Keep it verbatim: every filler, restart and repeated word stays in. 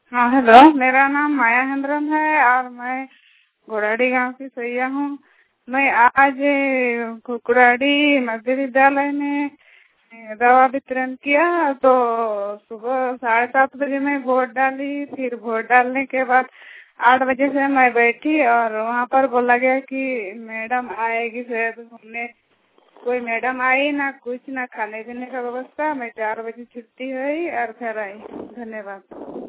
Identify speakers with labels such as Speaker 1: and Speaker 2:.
Speaker 1: हाँ हेलो, मेरा नाम माया हेम्ब्रम है और मैं गुराड़ी गांव की सैया हूँ। मैं आज कुकुराड़ी मध्य विद्यालय में दवा वितरण किया तो सुबह साढ़े सात बजे मैं वोट डाली। फिर वोट डालने के बाद आठ बजे से मैं बैठी और वहाँ पर बोला गया कि मैडम आएगी। शायद हमने कोई मैडम आई ना, कुछ ना खाने पीने का व्यवस्था। मैं चार बजे छुट्टी हुई और घर आई। धन्यवाद।